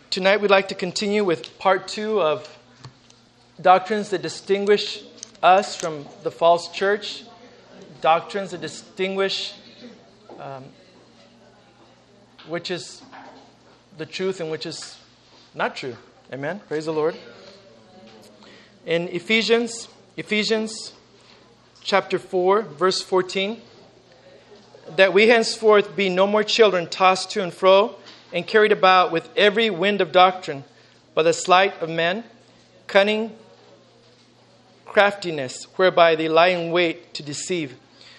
Tonight we'd like to continue with part 2 of doctrines that distinguish us from the false church. Doctrines that distinguish which is the truth and which is not true. Amen. Praise the Lord. In Ephesians chapter 4, verse 14, that we henceforth be no more children tossed to and fro and carried about with every wind of doctrine by the sleight of men, cunning craftiness, whereby they lie in wait to deceive.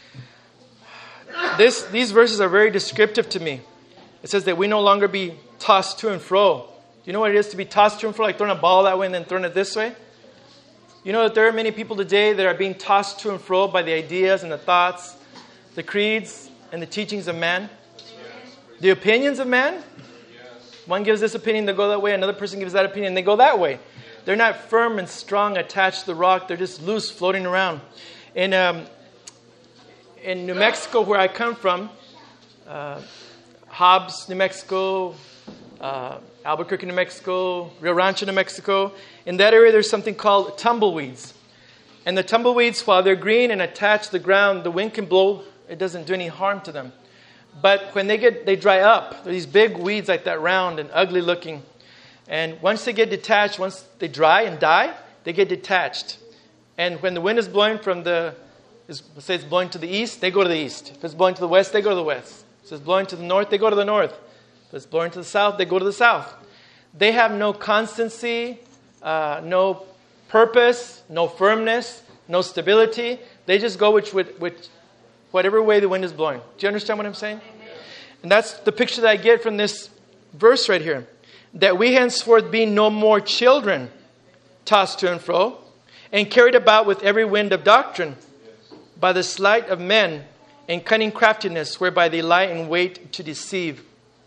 These verses are very descriptive to me. It says that we no longer be tossed to and fro. Do you know what it is to be tossed to and fro? Like throwing a ball that way and then throwing it this way? You know that there are many people today that are being tossed to and fro by the ideas and the thoughts, the creeds and the teachings of man. The opinions of man. One gives this opinion, they go that way. Another person gives that opinion, they go that way. They're not firm and strong attached to the rock. They're just loose, floating around. In New Mexico, where I come from, Hobbs, New Mexico, Albuquerque, New Mexico, Rio Rancho, New Mexico. In that area, there's something called tumbleweeds. And the tumbleweeds, while they're green and attached to the ground, the wind can blow. It doesn't do any harm to them. But when they dry up, they're these big weeds like that, round and ugly looking. And once they get detached, once they dry and die, they get detached. And when the wind is blowing let's say it's blowing to the east, they go to the east. If it's blowing to the west, they go to the west. If it's blowing to the north, they go to the north. If it's blowing to the south, they go to the south. They have no constancy, no purpose, no firmness, no stability. They just go which whatever way the wind is blowing. Do you understand what I'm saying? And that's the picture that I get from this verse right here. That we henceforth be no more children tossed to and fro and carried about with every wind of doctrine by the sleight of men and cunning craftiness whereby they lie in wait to deceive.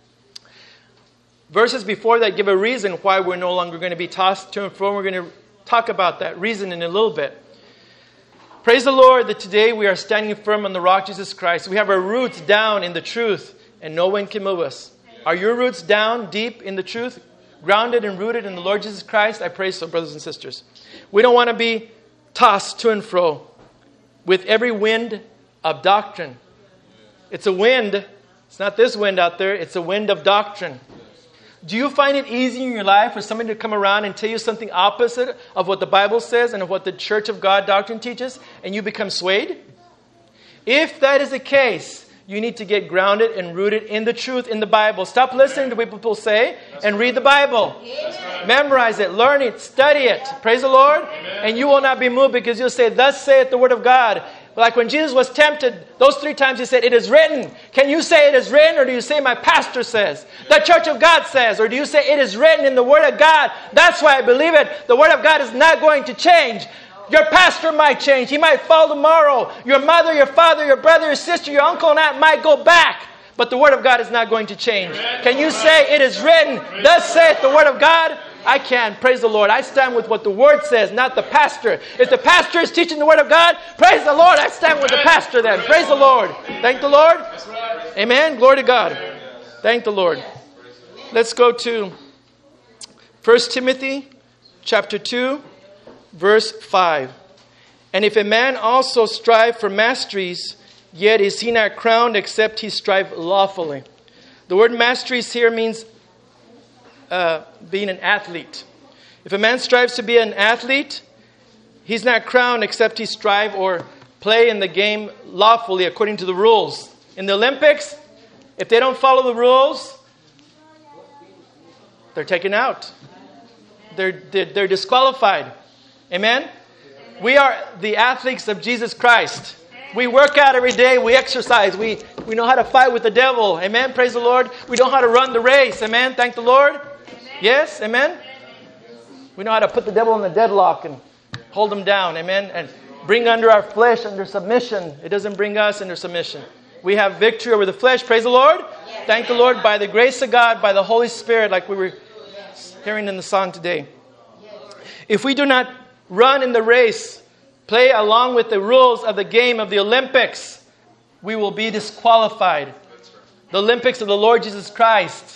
Verses before that give a reason why we're no longer going to be tossed to and fro. We're going to talk about that reason in a little bit. Praise the Lord that today we are standing firm on the rock, Jesus Christ. We have our roots down in the truth and no one can move us. Are your roots down deep in the truth, grounded and rooted in the Lord Jesus Christ? I pray so, brothers and sisters. We don't want to be tossed to and fro with every wind of doctrine. It's a wind. It's not this wind out there. It's a wind of doctrine. Do you find it easy in your life for somebody to come around and tell you something opposite of what the Bible says and of what the Church of God doctrine teaches, and you become swayed? If that is the case, you need to get grounded and rooted in the truth in the Bible. Stop listening to what people say and read the Bible. Memorize it, learn it, study it. Praise the Lord. And you will not be moved because you'll say, "Thus saith the Word of God." Like when Jesus was tempted, those 3 times he said, "It is written." Can you say it is written, or do you say my pastor says? The Church of God says, or do you say it is written in the Word of God? That's why I believe it. The Word of God is not going to change. Your pastor might change. He might fall tomorrow. Your mother, your father, your brother, your sister, your uncle and aunt might go back. But the Word of God is not going to change. Can you say it is written? Thus saith the Word of God? I can. Praise the Lord. I stand with what the Word says, not the pastor. If the pastor is teaching the Word of God, praise the Lord. I stand with the pastor then. Praise the Lord. Thank the Lord. Amen. Glory to God. Thank the Lord. Let's go to 1 Timothy chapter 2, verse 5. And if a man also strive for masteries, yet is he not crowned except he strive lawfully. The word masteries here means being an athlete. If a man strives to be an athlete, he's not crowned except he strive or play in the game lawfully according to the rules. In the Olympics, if they don't follow the rules, they're taken out. They're disqualified. Amen? We are the athletes of Jesus Christ. We work out every day. We exercise. We know how to fight with the devil. Amen? Praise the Lord. We know how to run the race. Amen? Thank the Lord. Yes? Amen? We know how to put the devil in the deadlock and hold him down. Amen? And bring under our flesh under submission. It doesn't bring us under submission. We have victory over the flesh. Praise the Lord. Thank the Lord by the grace of God, by the Holy Spirit, like we were hearing in the song today. If we do not run in the race, play along with the rules of the game of the Olympics, we will be disqualified. The Olympics of the Lord Jesus Christ.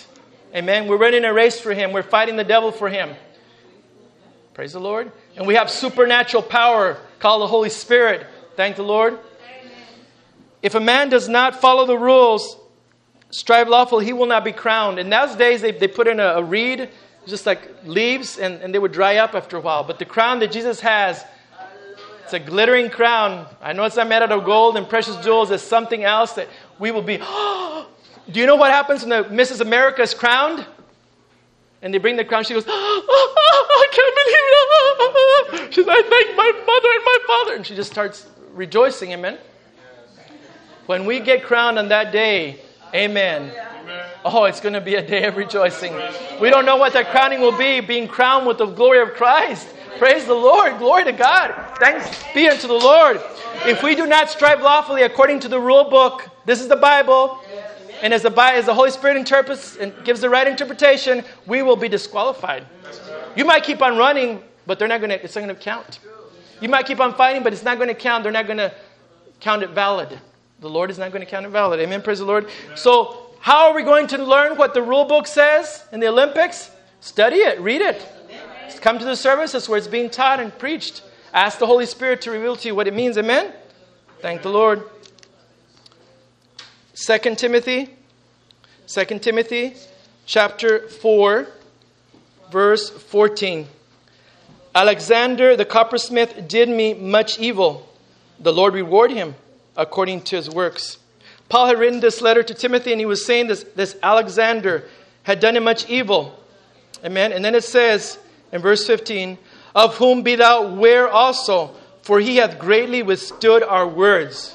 Amen. We're running a race for Him. We're fighting the devil for Him. Praise the Lord. And we have supernatural power called the Holy Spirit. Thank the Lord. Amen. If a man does not follow the rules, strive lawfully, he will not be crowned. In those days, they put in a reed, just like leaves, and they would dry up after a while. But the crown that Jesus has, it's a glittering crown. I know it's not made out of gold and precious jewels. It's something else that we will be. Do you know what happens when the Mrs. America is crowned? And they bring the crown. She goes, I can't believe it. She says, I thank my mother and my father. And she just starts rejoicing. Amen. When we get crowned on that day, amen. Oh, it's going to be a day of rejoicing. We don't know what that crowning will be, being crowned with the glory of Christ. Praise the Lord. Glory to God. Thanks be unto the Lord. If we do not strive lawfully according to the rule book, this is the Bible, and as the Holy Spirit interprets and gives the right interpretation, we will be disqualified. You might keep on running, but it's not going to count. You might keep on fighting, but it's not going to count. They're not going to count it valid. The Lord is not going to count it valid. Amen. Praise the Lord. So, how are we going to learn what the rule book says in the Olympics? Study it. Read it. Come to the services where it's being taught and preached. Ask the Holy Spirit to reveal to you what it means. Amen. Thank the Lord. 2 Timothy chapter 4, verse 14. Alexander the coppersmith did me much evil. The Lord reward him according to his works. Paul had written this letter to Timothy, and he was saying this Alexander had done him much evil. Amen. And then it says in verse 15, of whom be thou aware also, for he hath greatly withstood our words.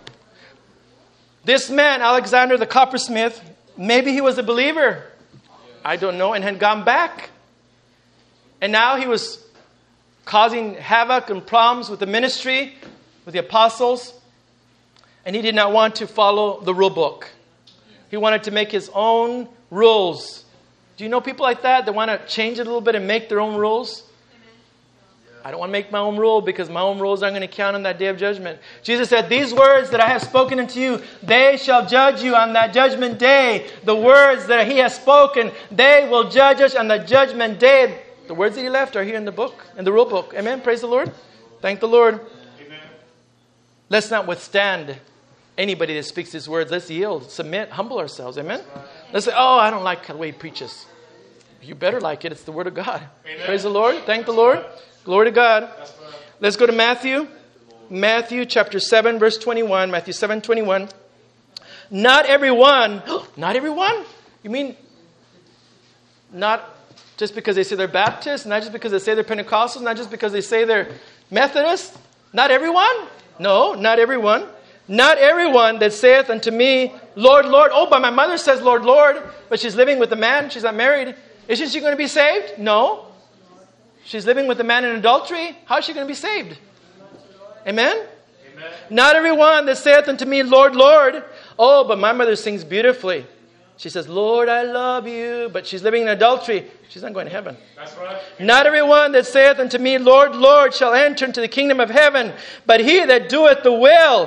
This man, Alexander the coppersmith, maybe he was a believer. I don't know, and had gone back. And now he was causing havoc and problems with the ministry, with the apostles. And he did not want to follow the rule book. He wanted to make his own rules. Do you know people like that want to change it a little bit and make their own rules? I don't want to make my own rule because my own rules aren't going to count on that day of judgment. Jesus said, these words that I have spoken unto you, they shall judge you on that judgment day. The words that he has spoken, they will judge us on the judgment day. The words that he left are here in the book, in the rule book. Amen. Praise the Lord. Thank the Lord. Amen. Let's not withstand anybody that speaks these words. Let's yield, submit, humble ourselves. Amen. Let's say, oh, I don't like the way he preaches. You better like it. It's the word of God. Amen. Praise the Lord. Thank the Lord. Glory to God. Let's go to Matthew. Matthew chapter 7, verse 21. Matthew 7, 21. Not everyone. Not everyone? You mean not just because they say they're Baptists, not just because they say they're Pentecostals, not just because they say they're Methodists? Not everyone? No, not everyone. Not everyone that saith unto me, Lord, Lord. Oh, but my mother says, Lord, Lord. But she's living with a man. She's not married. Isn't she going to be saved? No. She's living with a man in adultery. How is she going to be saved? Amen? Amen? Not everyone that saith unto me, Lord, Lord. Oh, but my mother sings beautifully. She says, Lord, I love you. But she's living in adultery. She's not going to heaven. That's right. Not everyone that saith unto me, Lord, Lord, shall enter into the kingdom of heaven, but he that doeth the will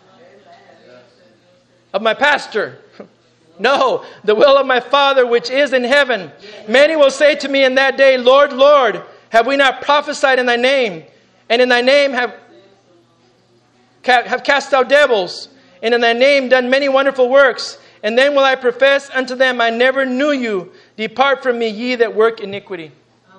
of my pastor. No, the will of my Father which is in heaven. Many will say to me in that day, Lord, Lord, have we not prophesied in thy name? And in thy name have cast out devils, and in thy name done many wonderful works. And then will I profess unto them, I never knew you. Depart from me, ye that work iniquity.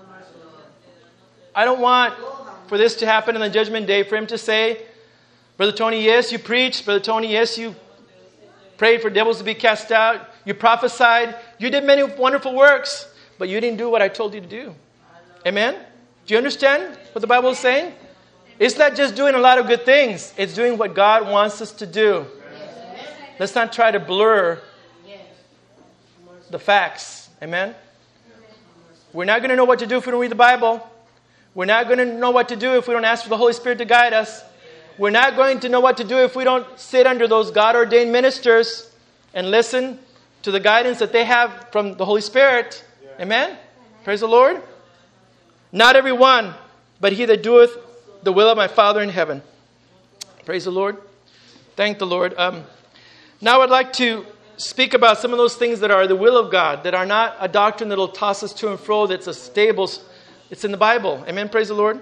I don't want for this to happen on the judgment day, for him to say, Brother Tony, yes, you preached. Brother Tony, yes, you prayed for devils to be cast out. You prophesied. You did many wonderful works, but you didn't do what I told you to do. Amen? Do you understand what the Bible is saying? It's not just doing a lot of good things. It's doing what God wants us to do. Let's not try to blur the facts. Amen? We're not going to know what to do if we don't read the Bible. We're not going to know what to do if we don't ask for the Holy Spirit to guide us. We're not going to know what to do if we don't sit under those God-ordained ministers and listen to the guidance that they have from the Holy Spirit. Amen? Praise the Lord. Not everyone, but he that doeth the will of my Father in heaven. Praise the Lord. Thank the Lord. Now I'd like to speak about some of those things that are the will of God, that are not a doctrine that will toss us to and fro, that's a stable, it's in the Bible. Amen, praise the Lord.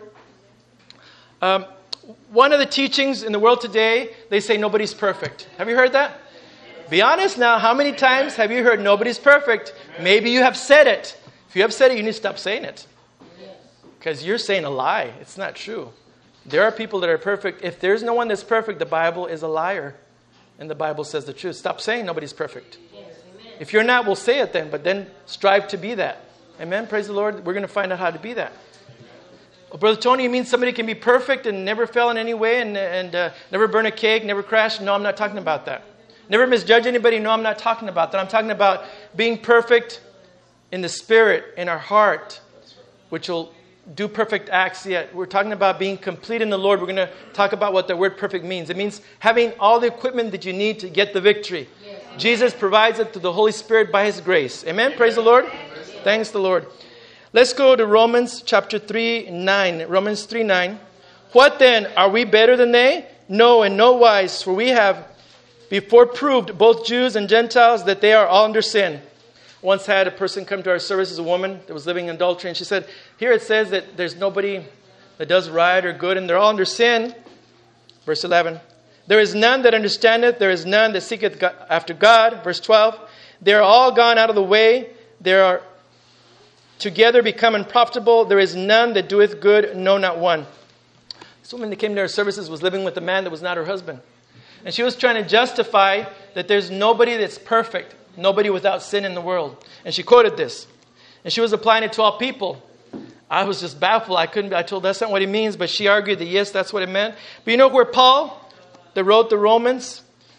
One of the teachings in the world today, they say nobody's perfect. Have you heard that? Be honest now, how many times have you heard nobody's perfect? Maybe you have said it. If you have said it, you need to stop saying it. Because you're saying a lie. It's not true. There are people that are perfect. If there's no one that's perfect, the Bible is a liar. And the Bible says the truth. Stop saying nobody's perfect. If you're not, we'll say it then. But then strive to be that. Amen. Praise the Lord. We're going to find out how to be that. Oh, Brother Tony, you mean somebody can be perfect and never fail in any way and never burn a cake, never crash? No, I'm not talking about that. Never misjudge anybody? No, I'm not talking about that. I'm talking about being perfect in the spirit, in our heart, which will do perfect acts yet. We're talking about being complete in the Lord. We're going to talk about what the word perfect means. It means having all the equipment that you need to get the victory. Yes. Jesus provides it through the Holy Spirit by His grace. Amen? Praise the Lord. Thanks the Lord. Let's go to Romans chapter 3:9. Romans 3:9. What then? Are we better than they? No, in no wise. For we have before proved, both Jews and Gentiles, that they are all under sin. Once had a person come to our service, a woman that was living in adultery, and she said, here it says that there's nobody that does right or good, and they're all under sin. Verse 11. There is none that understandeth, there is none that seeketh after God. Verse 12. They are all gone out of the way, they are together become unprofitable. There is none that doeth good, no, not one. This woman that came to our services was living with a man that was not her husband. And she was trying to justify that there's nobody that's perfect, nobody without sin in the world. And she quoted this. And she was applying it to all people. I was just baffled. I told that's not what it means, but she argued that yes, that's what it meant. But you know where Paul, that wrote the Romans,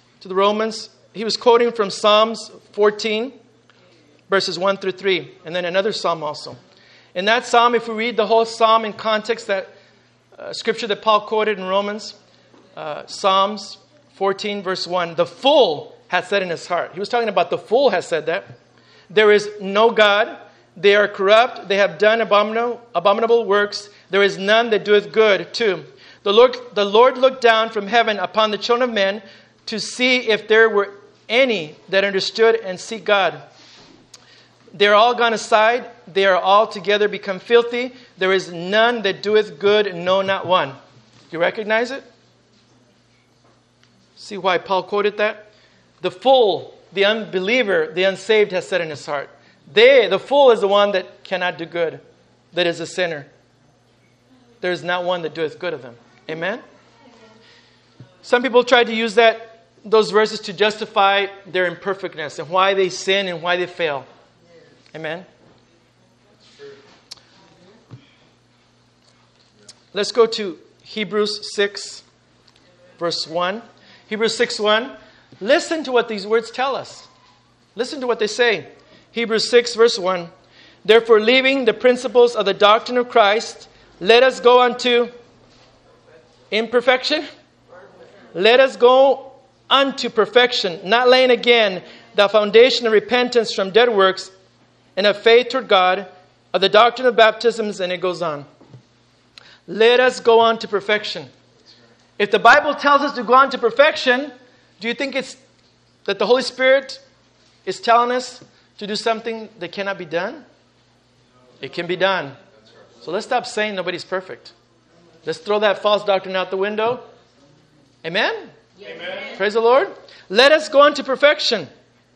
he was quoting from Psalms 14, verses 1 through 3, and then another psalm also. In that psalm, if we read the whole psalm in context, that scripture that Paul quoted in Romans, Psalms 14, verse 1, the fool hath said in his heart. He was talking about the fool has said that. There is no God. They are corrupt. They have done abominable works. There is none that doeth good. 2. The Lord looked down from heaven upon the children of men to see if there were any that understood and seek God. They are all gone aside. They are all together become filthy. There is none that doeth good, no, not one. Do you recognize it? See why Paul quoted that? The fool, the unbeliever, the unsaved has said in his heart. The fool is the one that cannot do good, that is a sinner. There is not one that doeth good of them. Amen? Some people try to use those verses to justify their imperfectness and why they sin and why they fail. Amen? Let's go to Hebrews 6, verse 1. Hebrews 6:1. Listen to what these words tell us. Listen to what they say. Hebrews 6, verse 1. Therefore, leaving the principles of the doctrine of Christ, let us go unto imperfection. Let us go unto perfection, not laying again the foundation of repentance from dead works and of faith toward God, of the doctrine of baptisms, and it goes on. Let us go on to perfection. If the Bible tells us to go on to perfection, do you think it's that the Holy Spirit is telling us to do something that cannot be done? It can be done. So let's stop saying nobody's perfect. Let's throw that false doctrine out the window. Amen? Amen. Praise the Lord. Let us go on to perfection.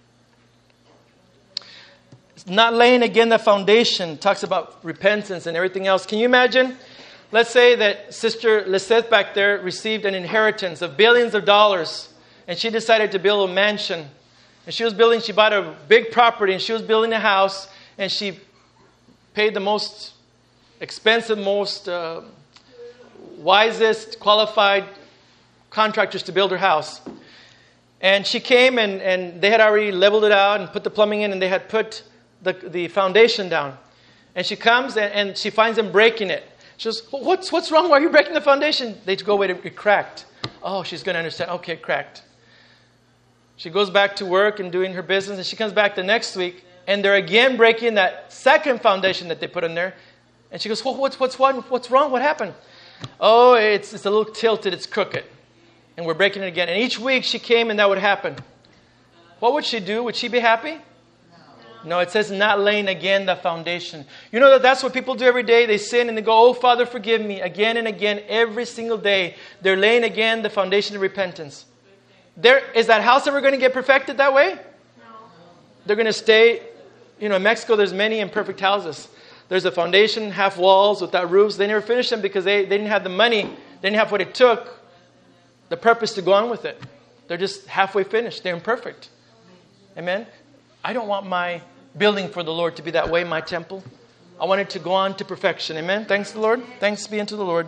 It's not laying again the foundation. It talks about repentance and everything else. Can you imagine? Let's say that Sister Lisette back there received an inheritance of billions of dollars, and she decided to build a mansion. And she bought a big property, and she was building a house, and she paid the most expensive, most wisest, qualified contractors to build her house. And she came, and they had already leveled it out and put the plumbing in, and they had put the foundation down. And she comes, and she finds them breaking it. She goes, what's wrong? Why are you breaking the foundation? They go, wait, it cracked. Oh, she's going to understand. Okay, it cracked. She goes back to work and doing her business, and she comes back the next week, and they're again breaking that second foundation that they put in there. And she goes, what's wrong? What happened? Oh, it's a little tilted. It's crooked. And we're breaking it again. And each week she came, and that would happen. what would she do? Would she be happy? No, it says not laying again the foundation. You know that's what people do every day. They sin and they go, oh, Father, forgive me. Again and again, every single day. They're laying again the foundation of repentance. Is that house ever going to get perfected that way? No. They're going to stay. In Mexico, there's many imperfect houses. There's a foundation, half walls, without roofs. They never finished them because they didn't have the money. They didn't have what it took, the purpose to go on with it. They're just halfway finished. They're imperfect. Amen? I don't want my building for the Lord to be that way, my temple. I want it to go on to perfection. Amen? Thanks to the Lord. Thanks be unto the Lord.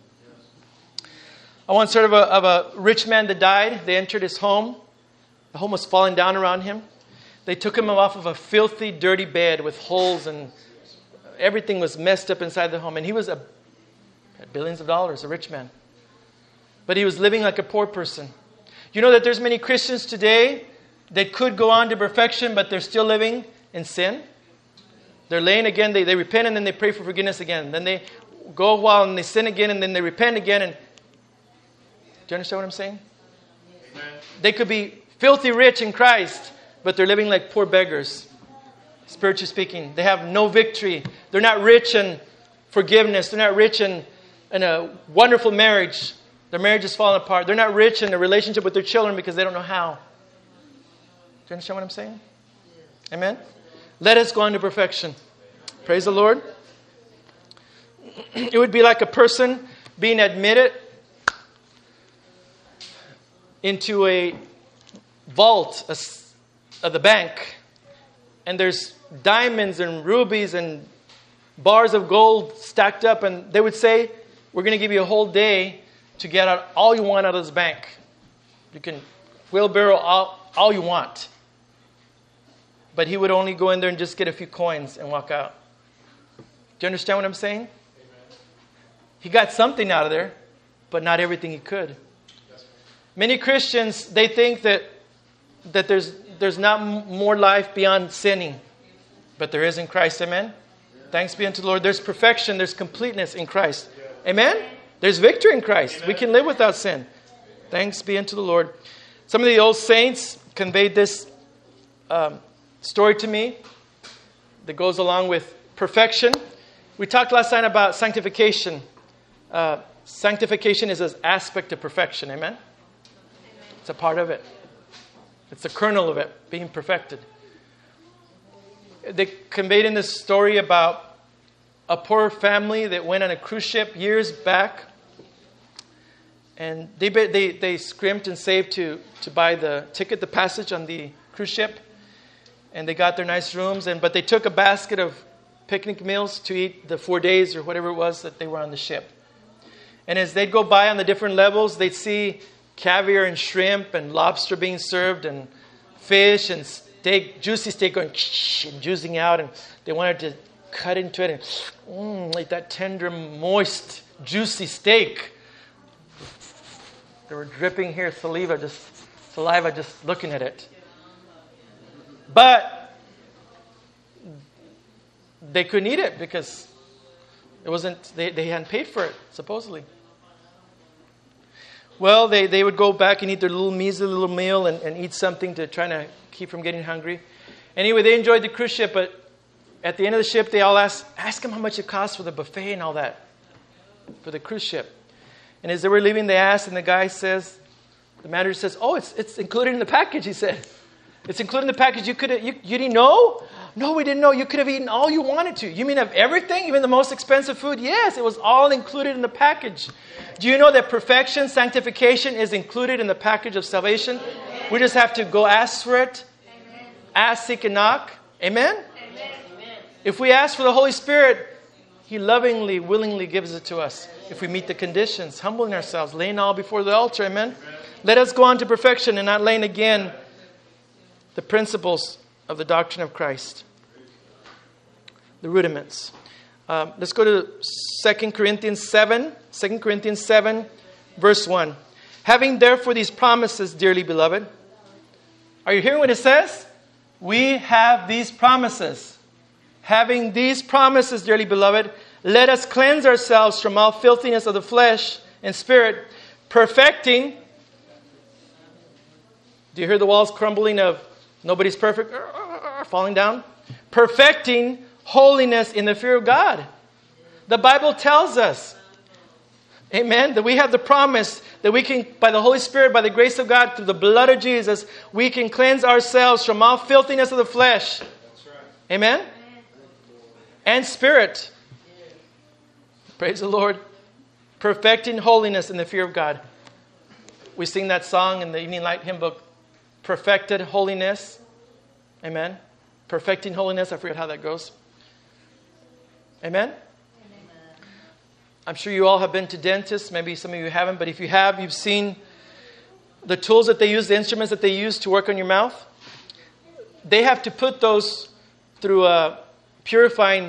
I once heard of a rich man that died. They entered his home. The home was falling down around him. They took him off of a filthy, dirty bed with holes and everything was messed up inside the home. And he was had billions of dollars, a rich man. But he was living like a poor person. You know that there's many Christians today that could go on to perfection, but they're still living in sin. They're laying again, they repent and then they pray for forgiveness again. Then they go a while and they sin again and then they repent again. And do you understand what I'm saying? Amen. They could be filthy rich in Christ, but they're living like poor beggars, spiritually speaking. They have no victory. They're not rich in forgiveness. They're not rich in a wonderful marriage. Their marriage is falling apart. They're not rich in a relationship with their children because they don't know how. Do you understand what I'm saying? Amen? Let us go on to perfection. Praise the Lord. It would be like a person being admitted into a vault of the bank. And there's diamonds and rubies and bars of gold stacked up. And they would say, we're going to give you a whole day to get out all you want out of this bank. You can wheelbarrow all you want. But he would only go in there and just get a few coins and walk out. Do you understand what I'm saying? Amen. He got something out of there, but not everything he could. Many Christians, they think that there's not more life beyond sinning. But there is in Christ. Amen? Thanks be unto the Lord. There's perfection. There's completeness in Christ. Amen? There's victory in Christ. Amen. We can live without sin. Thanks be unto the Lord. Some of the old saints conveyed this story to me that goes along with perfection. We talked last night about sanctification. Sanctification is an aspect of perfection. Amen? It's a part of it. It's the kernel of it, being perfected. They conveyed in this story about a poor family that went on a cruise ship years back. And they scrimped and saved to buy the ticket, the passage on the cruise ship. And they got their nice rooms, but they took a basket of picnic meals to eat the 4 days or whatever it was that they were on the ship. And as they'd go by on the different levels, they'd see caviar and shrimp and lobster being served and fish and steak, juicy steak going and juicing out. And they wanted to cut into it and like that tender, moist, juicy steak. They were dripping here, saliva just looking at it. But they couldn't eat it because it wasn't. They hadn't paid for it, supposedly. Well, they would go back and eat their measly little meal and eat something to try to keep from getting hungry. Anyway, they enjoyed the cruise ship, but at the end of the ship, they all ask them how much it costs for the buffet and all that for the cruise ship. And as they were leaving, they asked, and the manager says, "Oh, it's included in the package." He said. It's included in the package. You didn't know? No, we didn't know. You could have eaten all you wanted to. You mean of everything? Even the most expensive food? Yes, it was all included in the package. Do you know that perfection, sanctification is included in the package of salvation? Amen. We just have to go ask for it. Amen. Ask, seek, and knock. Amen? Amen? If we ask for the Holy Spirit, He lovingly, willingly gives it to us. If we meet the conditions, humbling ourselves, laying all before the altar. Amen? Let us go on to perfection and not laying again the principles of the doctrine of Christ. The rudiments. Let's go to 2 Corinthians 7. 2 Corinthians 7, verse 1. Having therefore these promises, dearly beloved. Are you hearing what it says? We have these promises. Having these promises, dearly beloved, let us cleanse ourselves from all filthiness of the flesh and spirit, perfecting. Do you hear the walls crumbling of Nobody's perfect. Falling down. Perfecting holiness in the fear of God. The Bible tells us, amen, that we have the promise that we can, by the Holy Spirit, by the grace of God, through the blood of Jesus, we can cleanse ourselves from all filthiness of the flesh. That's right. Amen? And spirit. Praise the Lord. Perfecting holiness in the fear of God. We sing that song in the Evening Light hymn book, Perfected Holiness. Amen. Perfecting holiness. I forget how that goes. Amen. I'm sure you all have been to dentists. Maybe some of you haven't. But if you have, you've seen the tools that they use, the instruments that they use to work on your mouth. They have to put those through a purifying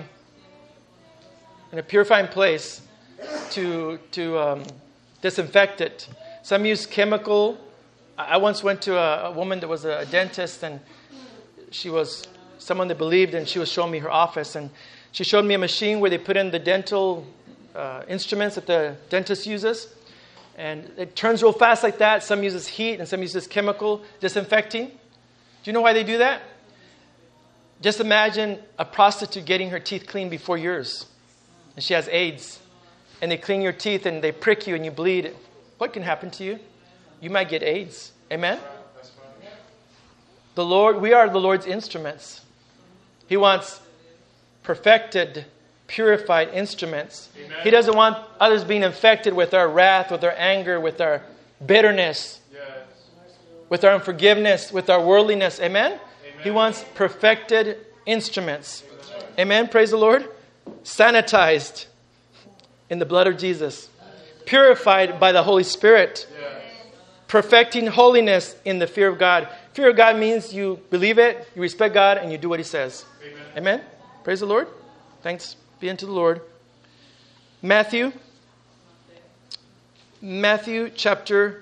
place to disinfect it. Some use chemical. I once went to a woman that was a dentist, and she was someone that believed, and she was showing me her office, and she showed me a machine where they put in the dental instruments that the dentist uses, and it turns real fast like that. Some uses heat, and some uses chemical disinfecting. Do you know why they do that? Just imagine a prostitute getting her teeth cleaned before yours, and she has AIDS, and they clean your teeth, and they prick you, and you bleed. What can happen to you? You might get AIDS. Amen? The Lord, we are the Lord's instruments. He wants perfected, purified instruments. Amen. He doesn't want others being infected with our wrath, with our anger, with our bitterness, with our unforgiveness, with our worldliness. Amen? Amen. He wants perfected instruments. Amen? Praise the Lord. Sanitized in the blood of Jesus. Purified by the Holy Spirit. Perfecting holiness in the fear of God. Fear of God means you believe it, you respect God, and you do what He says. Amen. Amen? Praise the Lord. Thanks be unto the Lord. Matthew chapter.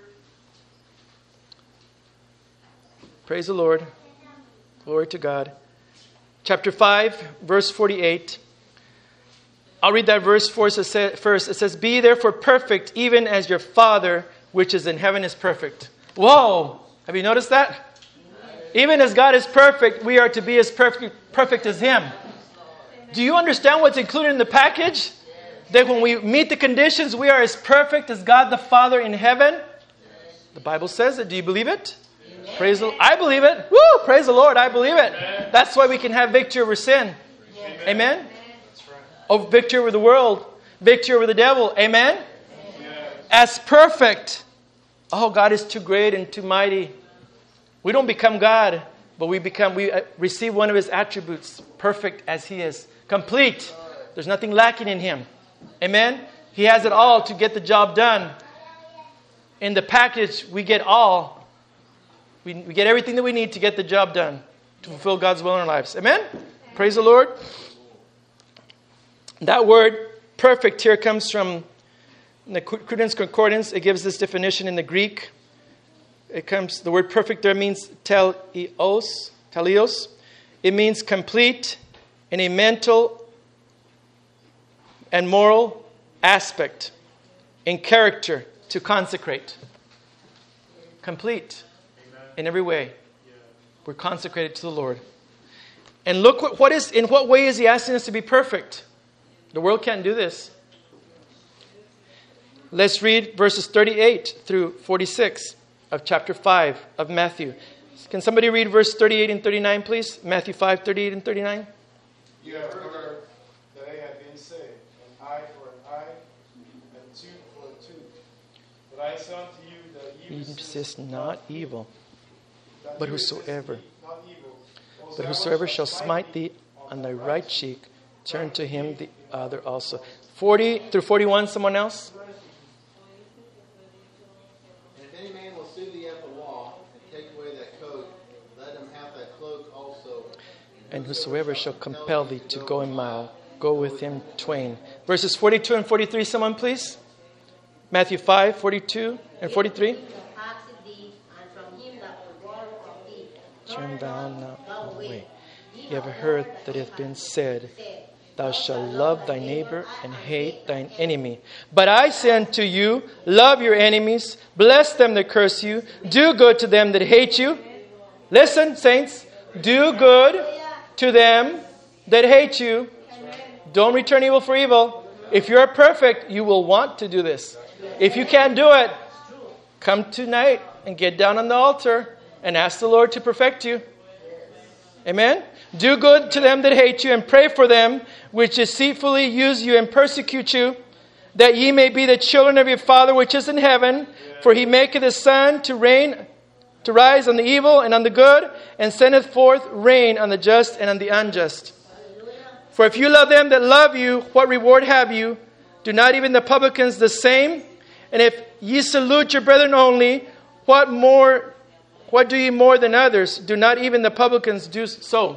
Praise the Lord. Glory to God. Chapter 5, verse 48. I'll read that verse first. It says, "Be therefore perfect, even as your Father which is in heaven is perfect." Whoa! Have you noticed that? Even as God is perfect, we are to be as perfect as Him. Do you understand what's included in the package? That when we meet the conditions, we are as perfect as God the Father in heaven? The Bible says it. Do you believe it? Amen. Praise the Lord. I believe it. Woo! Praise the Lord. I believe it. Amen. That's why we can have victory over sin. Amen? Amen? That's right. Oh, victory over the world. Victory over the devil. Amen? Amen. As perfect. Oh, God is too great and too mighty. We don't become God, but we receive one of His attributes. Perfect as He is. Complete. There's nothing lacking in Him. Amen? He has it all to get the job done. In the package, we get all. We get everything that we need to get the job done, to fulfill God's will in our lives. Amen? Praise the Lord. That word, perfect, here comes from the Credence Concordance. It gives this definition in the Greek. The word perfect there means teleos. It means complete in a mental and moral aspect, in character, to consecrate. Complete in every way. We're consecrated to the Lord. And look in what way is He asking us to be perfect? The world can't do this. Let's read verses 38 through 46 of chapter 5 of Matthew. Can somebody read verse 38 and 39, please? Matthew 5, 38 and 39. You have heard that it had been said, an eye for an eye, and a tooth for a tooth. But I say unto you that ye resist not evil, but whosoever shall smite thee on thy right cheek, turn to him the other also. 40 through 41, someone else? And if any man will sue thee at the law, and take away that coat, let him have that cloak also. And whosoever shall compel thee to go a mile, go with him twain. Verses 42 and 43, someone please. Matthew 5, 42 and 43. Turn thou not away. Ye have heard that it hath been said, Thou shalt love thy neighbor and hate thine enemy. But I say unto you, love your enemies, bless them that curse you, do good to them that hate you. Listen, saints. Do good to them that hate you. Don't return evil for evil. If you're perfect, you will want to do this. If you can't do it, come tonight and get down on the altar and ask the Lord to perfect you. Amen? Do good to them that hate you, and pray for them which deceitfully use you and persecute you, that ye may be the children of your Father which is in heaven. For he maketh his sun to rise on the evil and on the good, and sendeth forth rain on the just and on the unjust. For if you love them that love you, what reward have you? Do not even the publicans the same? And if ye salute your brethren only, what do ye more than others? Do not even the publicans do so?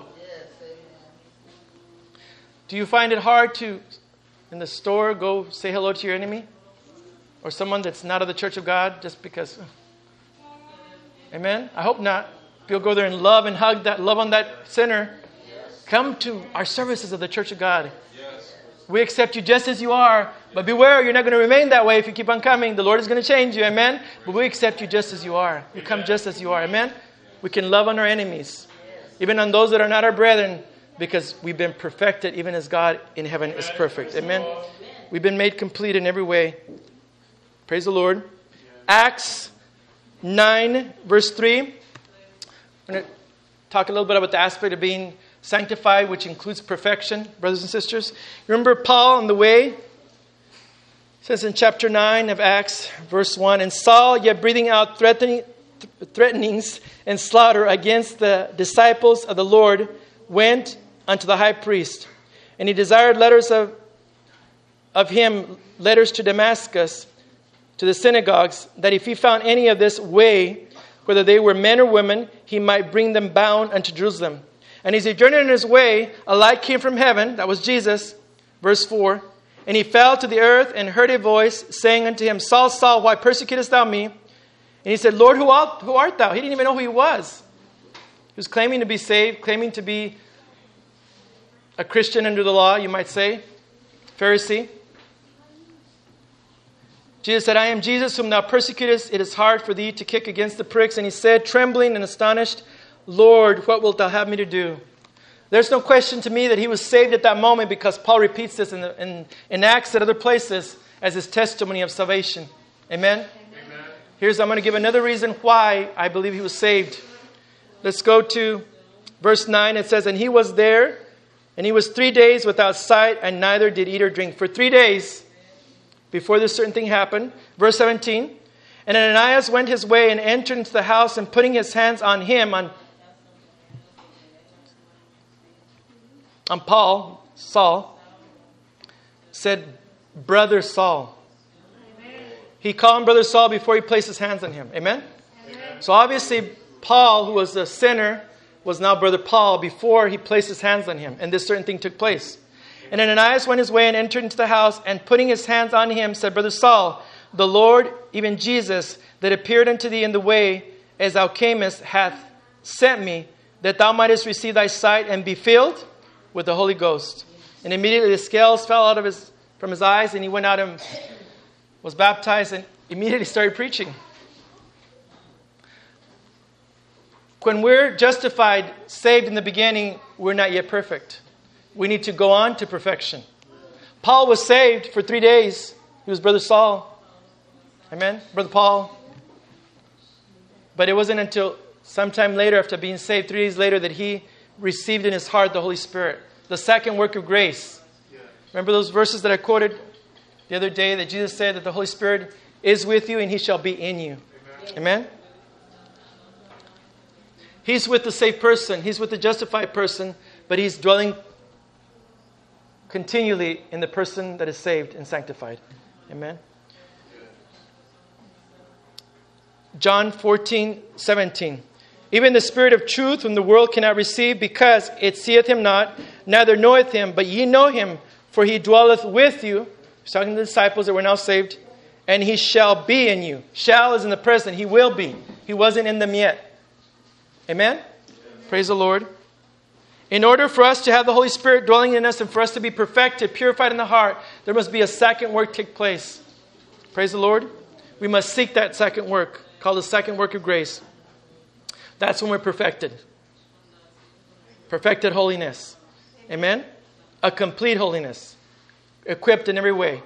Do you find it hard to, in the store, go say hello to your enemy? Or someone that's not of the church of God just because? Amen? I hope not. If you'll go there and love and hug that, love on that sinner. Come to our services of the church of God. We accept you just as you are. But beware, you're not going to remain that way if you keep on coming. The Lord is going to change you. Amen? But we accept you just as you are. You come just as you are. Amen? We can love on our enemies. Even on those that are not our brethren. Because we've been perfected even as God in heaven is perfect. Amen? We've been made complete in every way. Praise the Lord. Acts 9 verse 3. I'm going to talk a little bit about the aspect of being sanctified, which includes perfection, brothers and sisters. Remember Paul on the way? It says in chapter 9 of Acts, verse 1, and Saul, yet breathing out threatenings and slaughter against the disciples of the Lord, went unto the high priest. And he desired letters of him, letters to Damascus, to the synagogues, that if he found any of this way, whether they were men or women, he might bring them bound unto Jerusalem. And as he journeyed on his way, a light came from heaven, that was Jesus, verse 4. And he fell to the earth and heard a voice saying unto him, Saul, Saul, why persecutest thou me? And he said, Lord, who art thou? He didn't even know who he was. He was claiming to be saved, claiming to be a Christian under the law, you might say, Pharisee. Jesus said, I am Jesus whom thou persecutest. It is hard for thee to kick against the pricks. And he said, trembling and astonished, Lord, what wilt thou have me to do? There's no question to me that he was saved at that moment, because Paul repeats this in Acts and other places as his testimony of salvation. Amen? Amen. I'm going to give another reason why I believe he was saved. Let's go to verse 9. It says, and he was there, and he was 3 days without sight, and neither did eat or drink. For 3 days before this certain thing happened. Verse 17. And Ananias went his way and entered into the house, and putting his hands on him, on Saul, said, Brother Saul. Amen. He called him Brother Saul before he placed his hands on him. Amen? Amen? So obviously Paul, who was a sinner, was now Brother Paul before he placed his hands on him. And this certain thing took place. And Ananias went his way and entered into the house, and putting his hands on him, said, Brother Saul, the Lord, even Jesus, that appeared unto thee in the way as thou camest, hath sent me, that thou mightest receive thy sight and be filled with the Holy Ghost. And immediately the scales fell out from his eyes, and he went out and was baptized, and immediately started preaching. When we're justified, saved in the beginning, we're not yet perfect. We need to go on to perfection. Paul was saved for 3 days. He was Brother Saul. Amen? Brother Paul. But it wasn't until sometime later, after being saved, 3 days later, that he received in his heart the Holy Spirit. The second work of grace. Remember those verses that I quoted the other day, that Jesus said that the Holy Spirit is with you and he shall be in you. Amen? He's with the saved person. He's with the justified person. But he's dwelling continually in the person that is saved and sanctified. Amen? John 14:17. Even the Spirit of truth, whom the world cannot receive, because it seeth him not, neither knoweth him, but ye know him, for he dwelleth with you. He's talking to the disciples that were now saved. And he shall be in you. Shall is in the present. He will be. He wasn't in them yet. Amen? Praise the Lord. In order for us to have the Holy Spirit dwelling in us and for us to be perfected, purified in the heart, there must be a second work take place. Praise the Lord. We must seek that second work, called the second work of grace. That's when we're perfected. Perfected holiness. Amen? A complete holiness. Equipped in every way.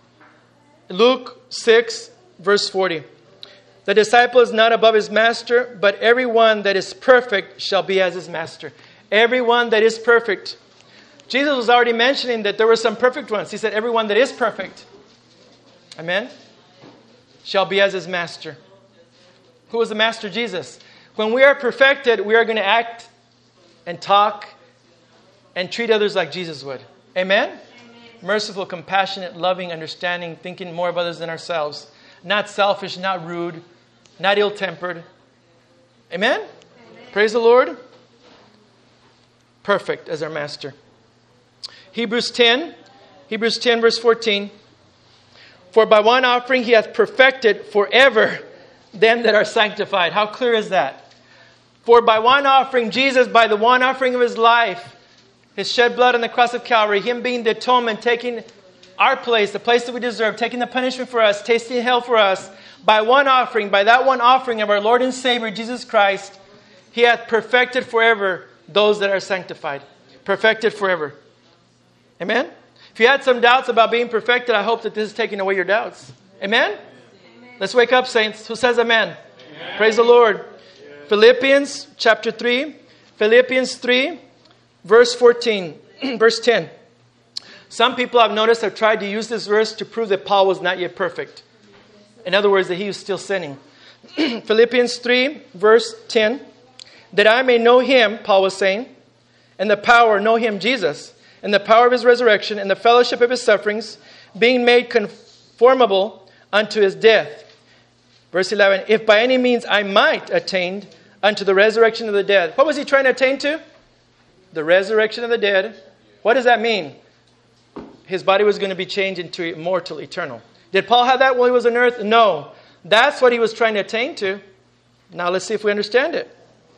Luke 6, verse 40. The disciple is not above his master, but everyone that is perfect shall be as his master. Everyone that is perfect. Jesus was already mentioning that there were some perfect ones. He said, everyone that is perfect, amen, shall be as his master. Who was the master? Jesus. When we are perfected, we are going to act and talk and treat others like Jesus would. Amen? Amen? Merciful, compassionate, loving, understanding, thinking more of others than ourselves. Not selfish, not rude, not ill-tempered. Amen? Amen? Praise the Lord. Perfect as our master. Hebrews 10 verse 14. For by one offering he hath perfected forever them that are sanctified. How clear is that? For by one offering, Jesus, by the one offering of his life, his shed blood on the cross of Calvary, him being the atonement, taking our place, the place that we deserve, taking the punishment for us, tasting hell for us, by one offering, by that one offering of our Lord and Savior, Jesus Christ, he hath perfected forever those that are sanctified. Perfected forever. Amen? If you had some doubts about being perfected, I hope that this is taking away your doubts. Amen? Amen. Let's wake up, saints. Who says amen? Amen. Praise the Lord. Amen. Philippians chapter 3. Philippians 3, verse 14. Verse 10. Some people I've noticed have tried to use this verse to prove that Paul was not yet perfect. In other words, that he was still sinning. Philippians 3, verse 10. That I may know him, Paul was saying, and the power, know him, Jesus, and the power of his resurrection, and the fellowship of his sufferings, being made conformable unto his death. Verse 11, if by any means I might attain unto the resurrection of the dead. What was he trying to attain to? The resurrection of the dead. What does that mean? His body was going to be changed into immortal, eternal. Did Paul have that while he was on earth? No. That's what he was trying to attain to. Now let's see if we understand it.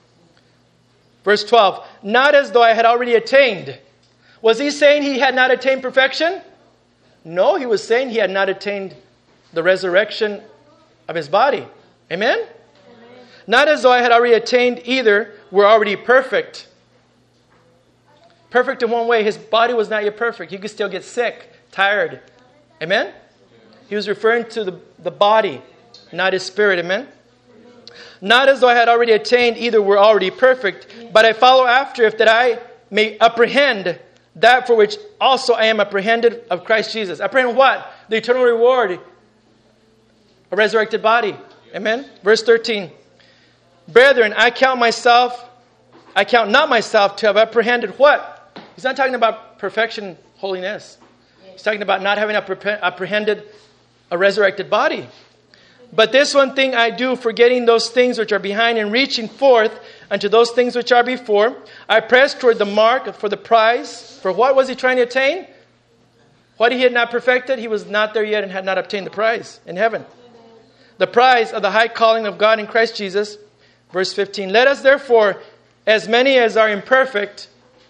Verse 12, not as though I had already attained. Was he saying he had not attained perfection? No, he was saying he had not attained the resurrection of his body. Amen? Amen? Not as though I had already attained either, were already perfect. Perfect in one way, his body was not yet perfect. He could still get sick, tired. Amen? He was referring to the body, not his spirit. Amen? Not as though I had already attained either, were already perfect, but I follow after, if that I may apprehend that for which also I am apprehended of Christ Jesus. Apprehend what? The eternal reward. A resurrected body. Amen? Verse 13. Brethren, I count not myself to have apprehended what? He's not talking about perfection, holiness. He's talking about not having apprehended a resurrected body. But this one thing I do, forgetting those things which are behind and reaching forth unto those things which are before, I press toward the mark for the prize. For what was he trying to attain? What he had not perfected, he was not there yet and had not obtained the prize in heaven. The prize of the high calling of God in Christ Jesus. Verse 15. Let us therefore, as many as are imperfect.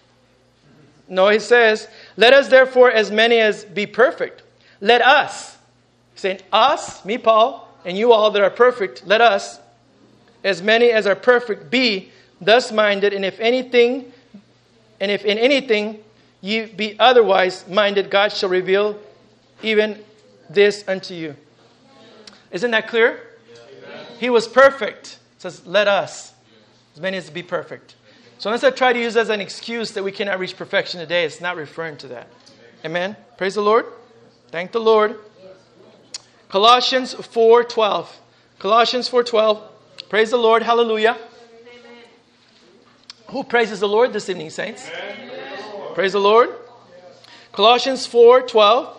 No, he says, let us therefore, as many as be perfect. Let us. He's saying us, me, Paul, and you all that are perfect, let us, as many as are perfect, be thus minded, and if in anything ye be otherwise minded, God shall reveal even this unto you. Isn't that clear? Amen. He was perfect. It says, let us, as many as be perfect. So unless I try to use that as an excuse that we cannot reach perfection today, it's not referring to that. Amen. Praise the Lord. Thank the Lord. Colossians 4:12. Colossians 4:12. Praise the Lord. Hallelujah. Amen. Who praises the Lord this evening, saints? Amen. Praise the Lord. Colossians 4:12.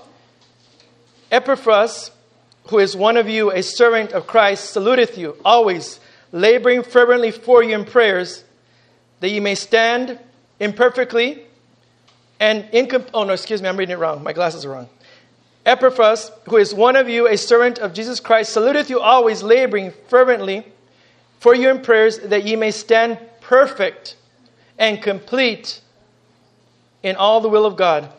Epaphras, who is one of you, a servant of Christ, saluteth you, always laboring fervently for you in prayers, that ye may stand imperfectly and I'm reading it wrong. My glasses are wrong. Epaphras, who is one of you, a servant of Jesus Christ, saluteth you, always laboring fervently for you in prayers, that ye may stand perfect and complete in all the will of God.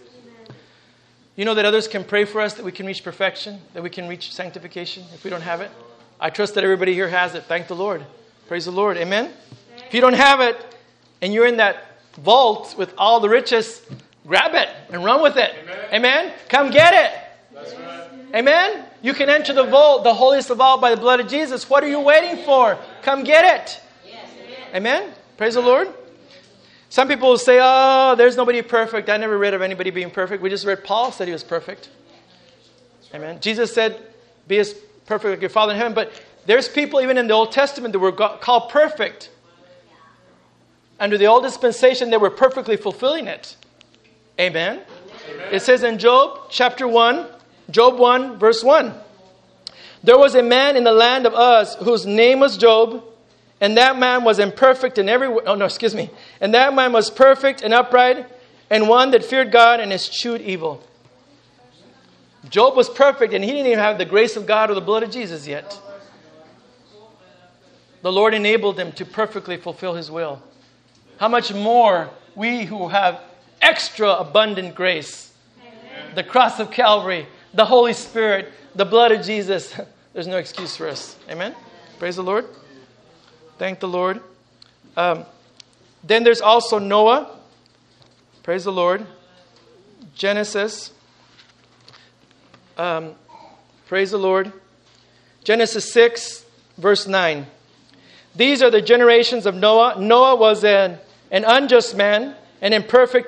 You know that others can pray for us that we can reach perfection, that we can reach sanctification if we don't have it? I trust that everybody here has it. Thank the Lord. Praise the Lord. Amen? If you don't have it and you're in that vault with all the riches, grab it and run with it. Amen? Come get it. That's right. Amen? You can enter the vault, the holiest of all, by the blood of Jesus. What are you waiting for? Come get it. Amen? Praise the Lord. Some people will say, oh, there's nobody perfect. I never read of anybody being perfect. We just read Paul said he was perfect. Amen. Jesus said, be as perfect like your Father in heaven. But there's people even in the Old Testament that were called perfect. Under the old dispensation, they were perfectly fulfilling it. Amen. It says in Job chapter 1, Job 1 verse 1. There was a man in the land of Uz whose name was Job. And that man was imperfect in every way. And that man was perfect and upright, and one that feared God and eschewed evil. Job was perfect, and he didn't even have the grace of God or the blood of Jesus yet. The Lord enabled him to perfectly fulfill his will. How much more we who have extra abundant grace, the cross of Calvary, the Holy Spirit, the blood of Jesus, there's no excuse for us. Amen? Praise the Lord. Thank the Lord. Then there's also Noah. Praise the Lord. Genesis. Praise the Lord. Genesis 6, verse 9. These are the generations of Noah. Noah was an unjust man, an imperfect.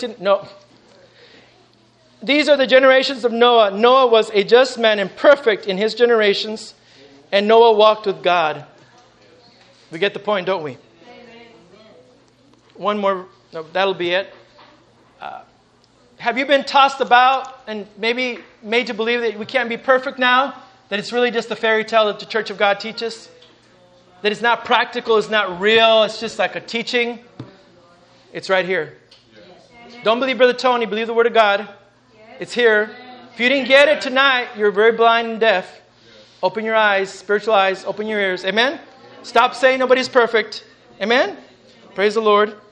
These are the generations of Noah. Noah was a just man and perfect in his generations, and Noah walked with God. We get the point, don't we? Amen. One more. No, that'll be it. Have you been tossed about and maybe made to believe that we can't be perfect now? That it's really just a fairy tale that the Church of God teaches? That it's not practical, it's not real, it's just like a teaching? It's right here. Yes. Don't believe Brother Tony, believe the Word of God. Yes. It's here. If you didn't get it tonight, you're very blind and deaf. Yes. Open your eyes, spiritual eyes, open your ears. Amen? Stop saying nobody's perfect. Amen? Praise the Lord.